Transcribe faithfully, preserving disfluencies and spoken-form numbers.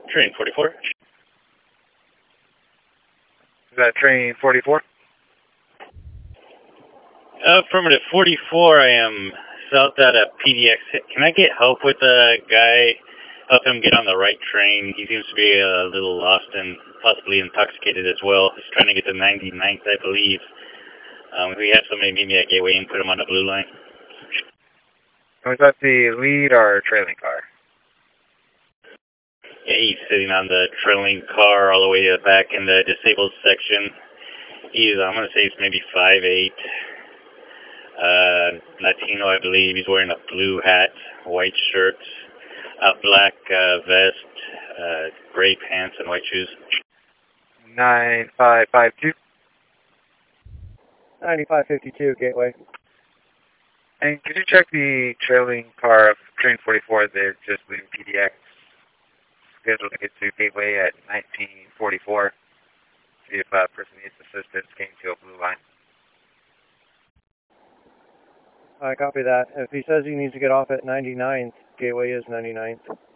Train forty-four. Is that train forty-four? Affirmative forty-four, I am south out of P D X. Can I get help with a guy? Help him get on the right train. He seems to be a little lost and possibly intoxicated as well. He's trying to get to ninety-ninth, I believe. Um, if we have somebody meet me at Gateway and put him on the blue line. Was that the lead or trailing car? Yeah, he's sitting on the trailing car all the way to the back in the disabled section. He's, I'm going to say he's maybe five eight. Uh, Latino, I believe. He's wearing a blue hat, white shirt, a black uh, vest, uh, gray pants, and white shoes. nine five five two. ninety-five fifty-two, Gateway. And could you check the trailing car of train forty-four? They're just leaving P D X. Scheduled to get to Gateway at nineteen forty-four. See if a person needs assistance getting to a blue line. I copy that. If he says he needs to get off at ninety-ninth, Gateway is ninety-ninth.